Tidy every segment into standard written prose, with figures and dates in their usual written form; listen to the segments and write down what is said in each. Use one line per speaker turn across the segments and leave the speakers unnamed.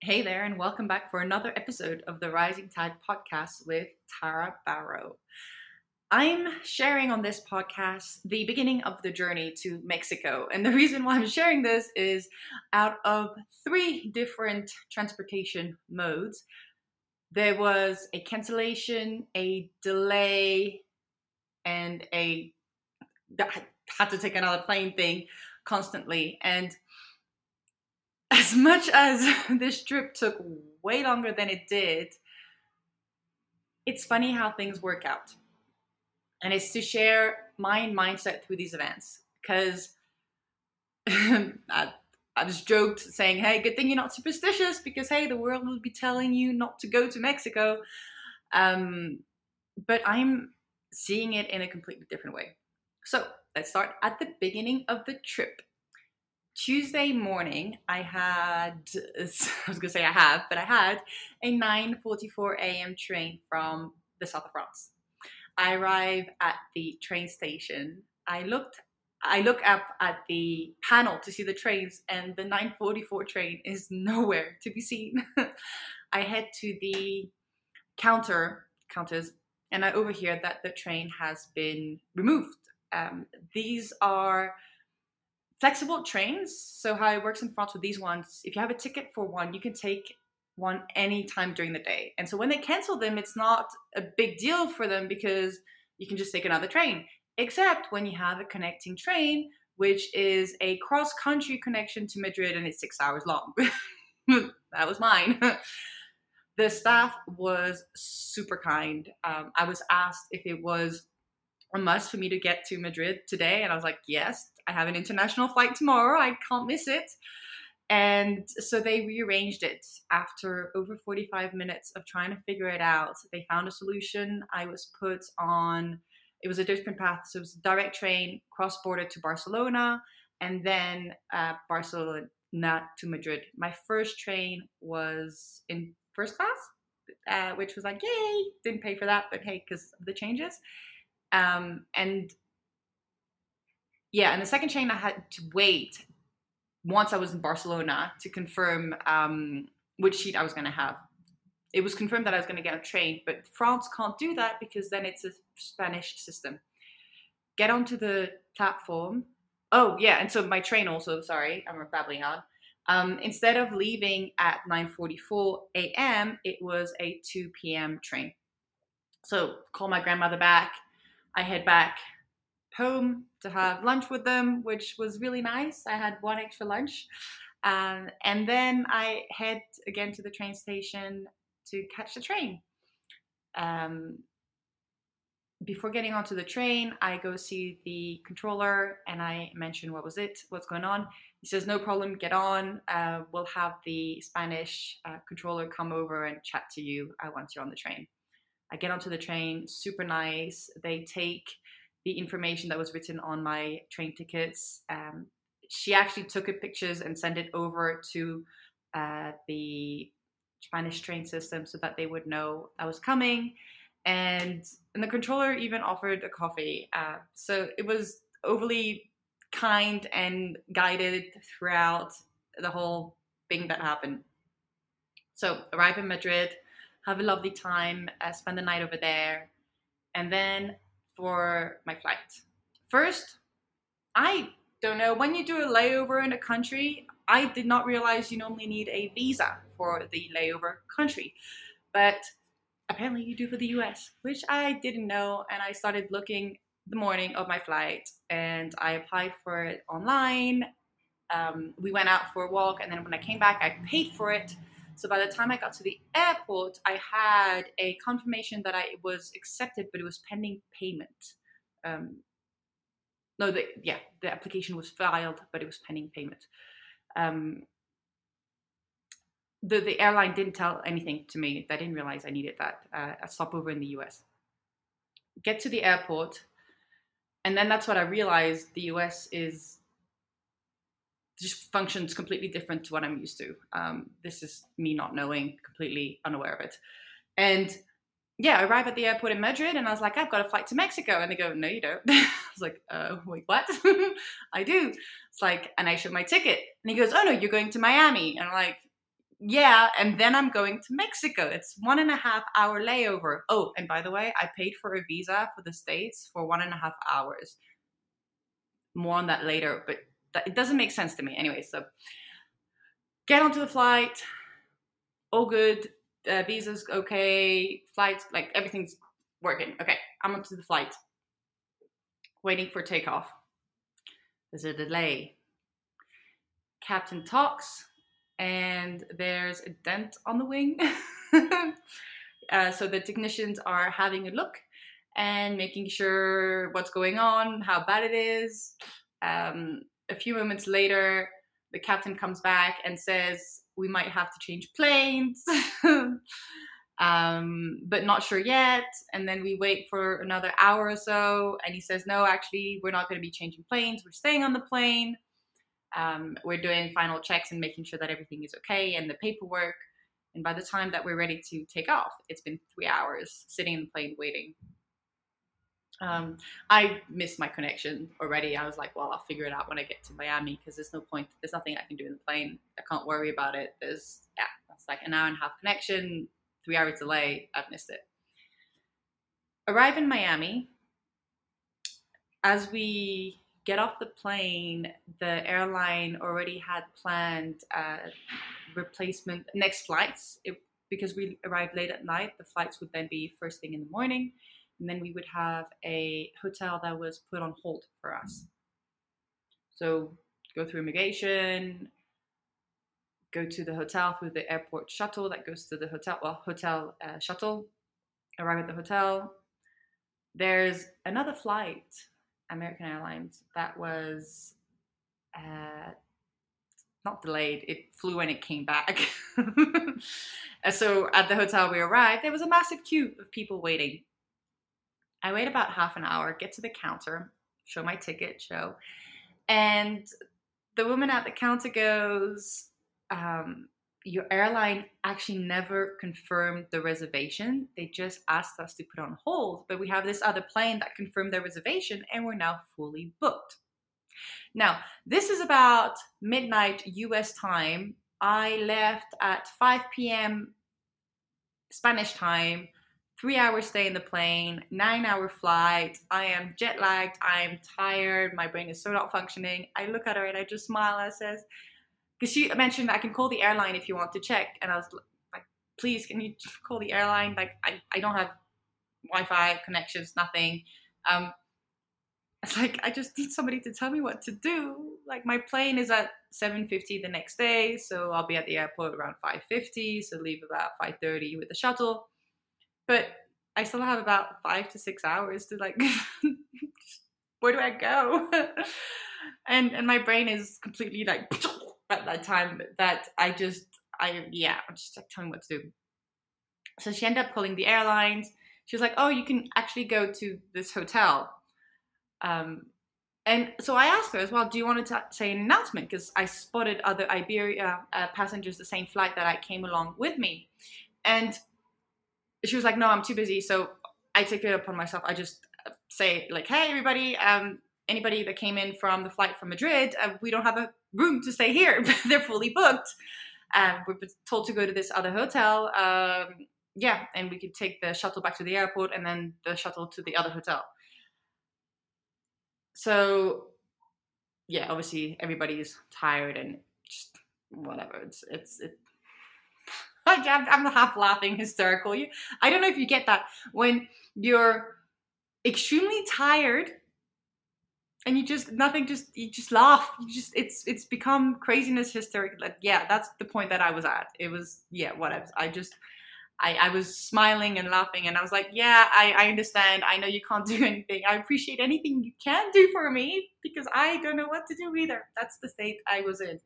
Hey there, and welcome back for another episode of the Rising Tide podcast with Tara Barrow. I'm sharing on this podcast the beginning of the journey to Mexico. And the reason why I'm sharing this is out of three different transportation modes, there was a cancellation, a delay, and I had to take another plane thing constantly. And as much as this trip took way longer than it did, it's funny how things work out. And it's to share my mindset through these events. Because I was joked saying, hey, good thing you're not superstitious because, hey, the world will be telling you not to go to Mexico. But I'm seeing it in a completely different way. So let's start at the beginning of the trip. Tuesday morning, I had a 9:44 a.m. train from the south of France. I arrive at the train station. I look up at the panel to see the trains, and the 9:44 train is nowhere to be seen. I head to the counters, and I overhear that the train has been removed. These are flexible trains. So how it works in France with these ones, if you have a ticket for one, you can take one anytime during the day. And so when they cancel them, it's not a big deal for them because you can just take another train. Except when you have a connecting train, which is a cross-country connection to Madrid, and it's 6 hours long. That was mine. The staff was super kind. I was asked if it was a must for me to get to Madrid today, and I was like, yes, I have an international flight tomorrow. I can't miss it. And so they rearranged it after over 45 minutes of trying to figure it out. They found a solution. I was put on, it was a different path. So it was a direct train cross-border to Barcelona, and then Barcelona to Madrid. My first train was in first class, which was like, yay, didn't pay for that, but hey, because of the changes. And the second train I had to wait once I was in Barcelona to confirm which seat I was going to have. It was confirmed that I was going to get a train, but France can't do that because then it's a Spanish system. Get onto the platform. Oh, yeah, and so my train also, sorry, I'm babbling on. Instead of leaving at 9:44 a.m., it was a 2 p.m. train. So call my grandmother back. I head back home to have lunch with them, which was really nice. I had one extra lunch. And then I head again to the train station to catch the train. Before getting onto the train, I go see the controller and I mention what's going on. He says, no problem, get on. We'll have the Spanish controller come over and chat to you once you're on the train. I get onto the train, super nice. They take the information that was written on my train tickets. She actually took pictures and sent it over to the Spanish train system so that they would know I was coming. And the controller even offered a coffee. So it was overly kind and guided throughout the whole thing that happened. So arrive in Madrid, have a lovely time, spend the night over there, and then for my flight. First, I don't know, when you do a layover in a country, I did not realize you normally need a visa for the layover country. But apparently you do for the US, which I didn't know. And I started looking the morning of my flight and I applied for it online. We went out for a walk, and then when I came back, I paid for it. So by the time I got to the airport, I had a confirmation that I was accepted, but it was pending payment. The application was filed, but it was pending payment. The airline didn't tell anything to me. I didn't realize I needed that. A stopover in the US. Get to the airport, and then that's what I realized. The US just functions completely different to what I'm used to. This is me not knowing, completely unaware of it. And yeah, I arrive at the airport in Madrid and I was like, I've got a flight to Mexico. And they go, no, you don't. I was like, wait, what? I do. It's like, and I showed my ticket. And he goes, oh no, you're going to Miami. And I'm like, yeah, and then I'm going to Mexico. It's 1.5 hour layover. Oh, and by the way, I paid for a visa for the States for 1.5 hours. More on that later, but it doesn't make sense to me. Anyway, so get onto the flight, all good, visa's okay, flights, like everything's working. Okay, I'm onto the flight, waiting for takeoff. There's a delay. Captain talks, and there's a dent on the wing. So the technicians are having a look and making sure what's going on, how bad it is. A few moments later, the captain comes back and says, we might have to change planes, but not sure yet. And then we wait for another hour or so, and he says, no, actually, we're not going to be changing planes. We're staying on the plane. We're doing final checks and making sure that everything is okay and the paperwork. And by the time that we're ready to take off, it's been 3 hours sitting in the plane waiting. I missed my connection already. I was like, well, I'll figure it out when I get to Miami, because there's no point. There's nothing I can do in the plane. I can't worry about it. That's like an hour and a half connection, 3 hours delay. I've missed it. Arrive in Miami. As we get off the plane, the airline already had planned replacement next flights. Because we arrived late at night, the flights would then be first thing in the morning, and then we would have a hotel that was put on hold for us. So go through immigration, go to the hotel through the airport shuttle that goes to the hotel, hotel shuttle, arrive at the hotel. There's another flight, American Airlines, that was not delayed. It flew and it came back. So at the hotel we arrived, there was a massive queue of people waiting. I wait about half an hour, get to the counter, show my ticket, and the woman at the counter goes, your airline actually never confirmed the reservation. They just asked us to put on hold, but we have this other plane that confirmed their reservation and we're now fully booked. Now, this is about midnight US time. I left at 5 p.m. Spanish time, 3 hours stay in the plane, 9-hour flight. I am jet lagged. I am tired. My brain is so not functioning. I look at her and I just smile and says, because she mentioned I can call the airline if you want to check. And I was like, please, can you call the airline? Like, I don't have Wi-Fi connections, nothing. It's like, I just need somebody to tell me what to do. Like, my plane is at 7:50 the next day, so I'll be at the airport around 5:50, so leave about 5:30 with the shuttle. But I still have about 5 to 6 hours to, like, where do I go? and my brain is completely like at that time that I'm just like, tell me what to do. So she ended up calling the airlines. She was like, oh, you can actually go to this hotel. And so I asked her as well, do you want to say an announcement? Because I spotted other Iberia passengers, the same flight that I came along with me. And she was like, no, I'm too busy. So I take it upon myself. I just say, like, hey, everybody, anybody that came in from the flight from Madrid, we don't have a room to stay here. They're fully booked. We're told to go to this other hotel. And we could take the shuttle back to the airport and then the shuttle to the other hotel. So, yeah, obviously everybody's tired and just whatever. I'm half laughing, hysterical. I don't know if you get that when you're extremely tired and you just laugh. It's become craziness, hysterical. Like, yeah, that's the point that I was at. It was, yeah, whatever. I was smiling and laughing, and I was like, yeah, I understand. I know you can't do anything. I appreciate anything you can do for me, because I don't know what to do either. That's the state I was in.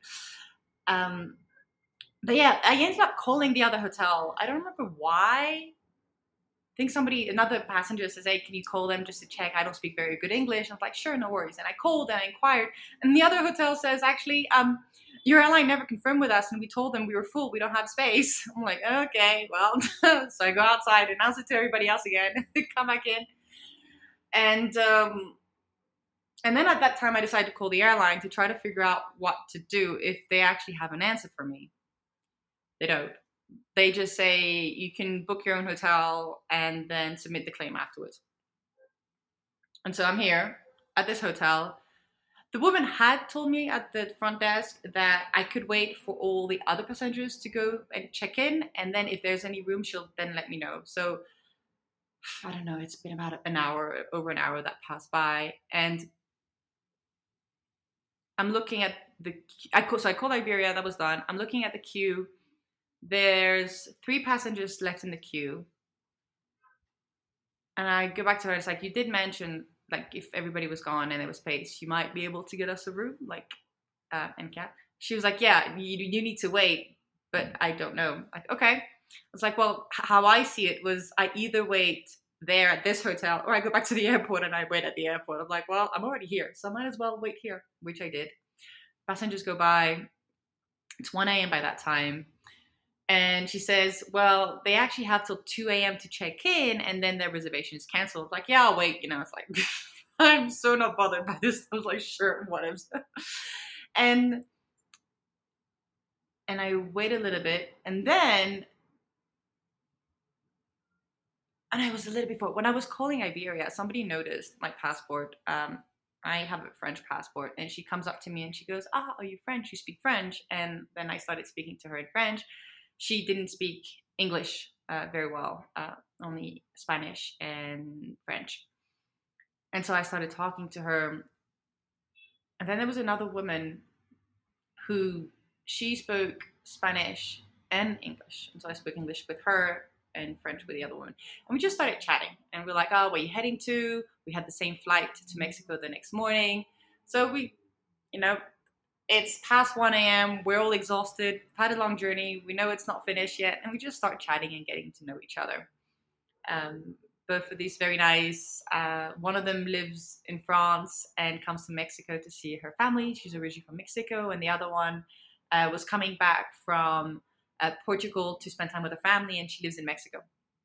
But yeah, I ended up calling the other hotel. I don't remember why. I think another passenger says, hey, can you call them just to check? I don't speak very good English. I was like, sure, no worries. And I called and I inquired. And the other hotel says, actually, your airline never confirmed with us, and we told them we were full. We don't have space. I'm like, okay, well. So I go outside, announce it to everybody else again, come back in. And then at that time, I decided to call the airline to try to figure out what to do if they actually have an answer for me. They don't. They just say you can book your own hotel and then submit the claim afterwards. And so I'm here at this hotel. The woman had told me at the front desk that I could wait for all the other passengers to go and check in, and then if there's any room, she'll then let me know. So I don't know. It's been about an hour, over an hour that passed by, and I'm looking at the. So I called Iberia. That was done. I'm looking at the queue. There's 3 passengers left in the queue, and I go back to her. It's like, you did mention, like, if everybody was gone and there was space, you might be able to get us a room, like, NCAT. She was like, yeah, you need to wait, but I don't know. Like, okay. I was like, well, how I see it was I either wait there at this hotel or I go back to the airport and I wait at the airport. I'm like, well, I'm already here, so I might as well wait here, which I did. Passengers go by. It's 1 a.m. by that time. And she says, well, they actually have till 2 a.m. to check in, and then their reservation is canceled. Like, yeah, I'll wait. It's like, I'm so not bothered by this. I was like, sure, whatever. and and I wait a little bit, and I was a little before when I was calling Iberia, somebody noticed my passport. I have a French passport, and she comes up to me and she goes, are you French? You speak French? And then I started speaking to her in French. She didn't speak English very well, only Spanish and French. And so I started talking to her. And then there was another woman who she spoke Spanish and English. And so I spoke English with her and French with the other woman. And we just started chatting. And we're like, oh, where are you heading to? We had the same flight to Mexico the next morning. So we, it's past 1 a.m. We're all exhausted, had a long journey. We know it's not finished yet. And we just start chatting and getting to know each other. Both of these very nice. One of them lives in France and comes to Mexico to see her family. She's originally from Mexico. And the other one was coming back from Portugal to spend time with her family. And she lives in Mexico.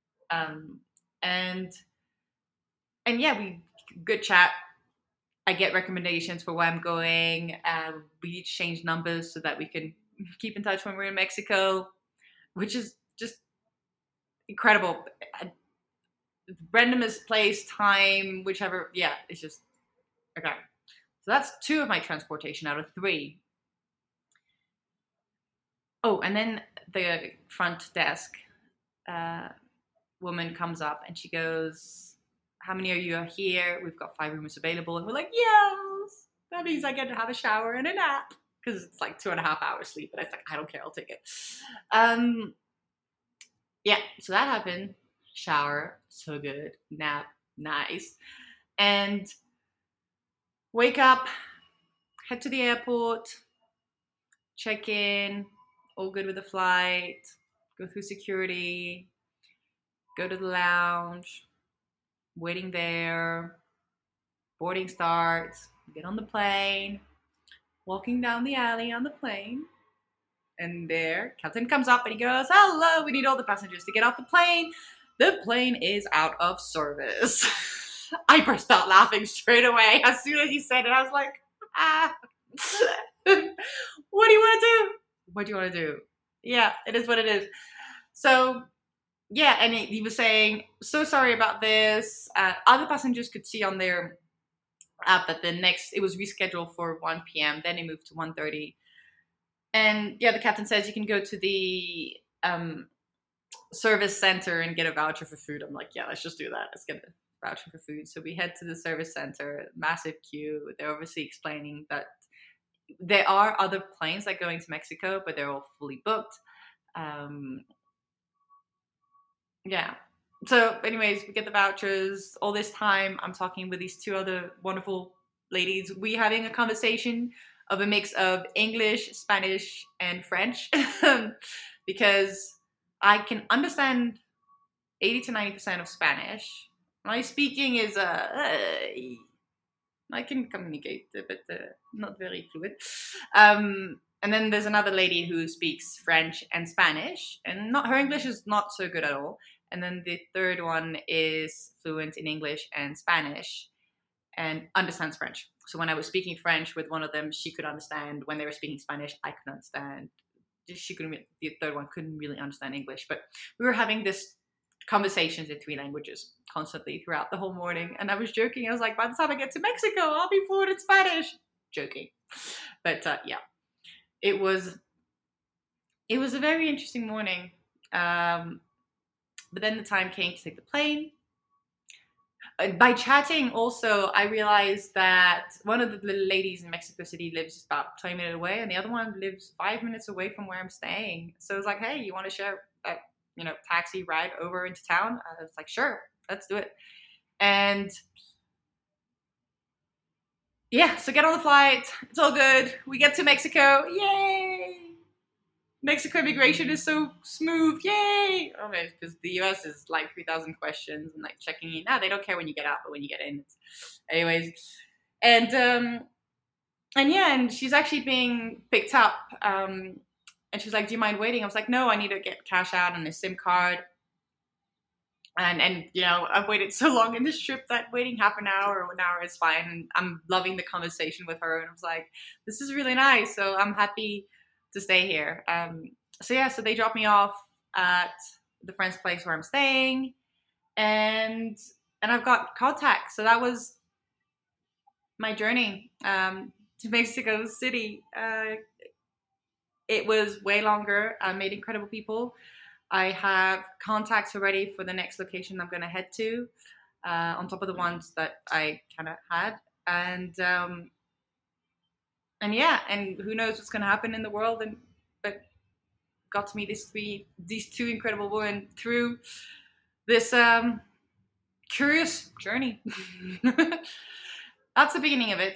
And yeah, we good chat. I get recommendations for where I'm going. We each change numbers so that we can keep in touch when we're in Mexico, which is just incredible. Randomest place, time, whichever. Yeah, it's just okay. So that's 2 of my transportation out of 3. Oh, and then the front desk woman comes up and she goes, how many of you are here? We've got 5 rooms available. And we're like, yes, that means I get to have a shower and a nap, because it's like 2.5 hours sleep. But it's like, I don't care, I'll take it. Yeah, so that happened. Shower, so good. Nap, nice. And wake up, head to the airport, check in, all good with the flight, go through security, go to the lounge, waiting there, boarding starts, get on the plane, walking down the alley on the plane, and there, captain comes up and he goes, hello, we need all the passengers to get off the plane. The plane is out of service. I burst out laughing straight away. As soon as he said it, I was like, what do you want to do? What do you want to do? Yeah, it is what it is. So, yeah, and he was saying, so sorry about this. Other passengers could see on their app that it was rescheduled for 1 p.m. Then it moved to 1:30. And yeah, the captain says you can go to the service center and get a voucher for food. I'm like, yeah, let's just do that. Let's get a voucher for food. So we head to the service center, massive queue. They're obviously explaining that there are other planes that going to Mexico, but they're all fully booked. Yeah. So anyways, we get the vouchers. All this time, I'm talking with these 2 other wonderful ladies. We having a conversation of a mix of English, Spanish, and French because I can understand 80 to 90% of Spanish. My speaking is I can communicate, but not very fluid. And then there's another lady who speaks French and Spanish, and her English is not so good at all. And then the third one is fluent in English and Spanish and understands French. So when I was speaking French with one of them, she could understand. When they were speaking Spanish, I could understand. she couldn't. The third one couldn't really understand English, but we were having this conversations in 3 languages constantly throughout the whole morning. And I was joking. I was like, by the time I get to Mexico, I'll be fluent in Spanish. Joking, but yeah, it was a very interesting morning. But then the time came to take the plane. By chatting, also, I realized that one of the little ladies in Mexico City lives about 20 minutes away, and the other one lives 5 minutes away from where I'm staying. So I was like, hey, you want to share a taxi ride over into town? I was like, sure, let's do it. And yeah, so get on the flight. It's all good. We get to Mexico. Yay! Mexico immigration is so smooth. Yay! Oh man, because the US is like 3,000 questions and like checking in. They don't care when you get out, but when you get in, anyways. And yeah, and she's actually being picked up. And she's like, "Do you mind waiting?" I was like, "No, I need to get cash out and a SIM card." And I've waited so long in this trip that waiting half an hour or an hour is fine. And I'm loving the conversation with her. And I was like, "This is really nice." So I'm happy to stay here. So they dropped me off at the friend's place where I'm staying, and I've got contacts. So that was my journey to Mexico City. It was way longer. I met incredible people. I have contacts already for the next location I'm going to head to, on top of the ones that I kind of had, and yeah, and who knows what's going to happen in the world. But got to meet these two incredible women through this curious journey. That's the beginning of it.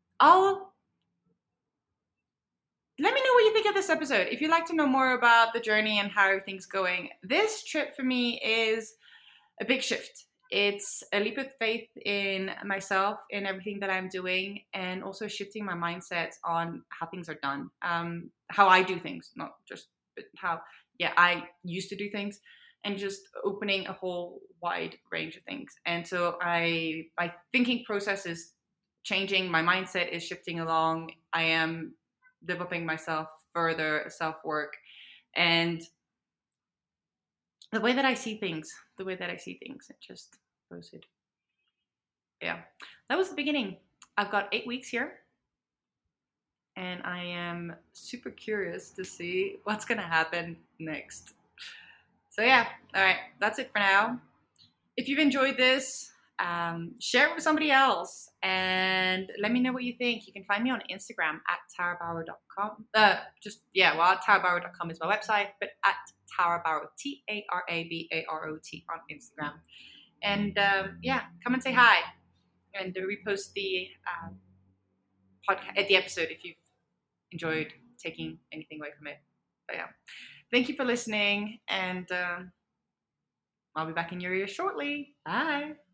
Let me know what you think of this episode. If you'd like to know more about the journey and how everything's going, this trip for me is a big shift. It's a leap of faith in myself, in everything that I'm doing, and also shifting my mindset on how things are done, how I do things, not just how I used to do things, and just opening a whole wide range of things. And so my thinking process is changing, my mindset is shifting along. I am developing myself further, self-work, and the way that I see things, it just posted. Yeah, that was the beginning. I've got 8 weeks here, and I am super curious to see what's gonna happen next. So yeah, all right, that's it for now. If you've enjoyed this, share it with somebody else and let me know what you think. You can find me on Instagram at tarabauer.com. Tarabauer.com is my website, but at Tarabauer, TARABAROT on Instagram. And come and say hi and repost the podcast, the episode, if you've enjoyed taking anything away from it. But yeah, thank you for listening, and I'll be back in your ears shortly. Bye.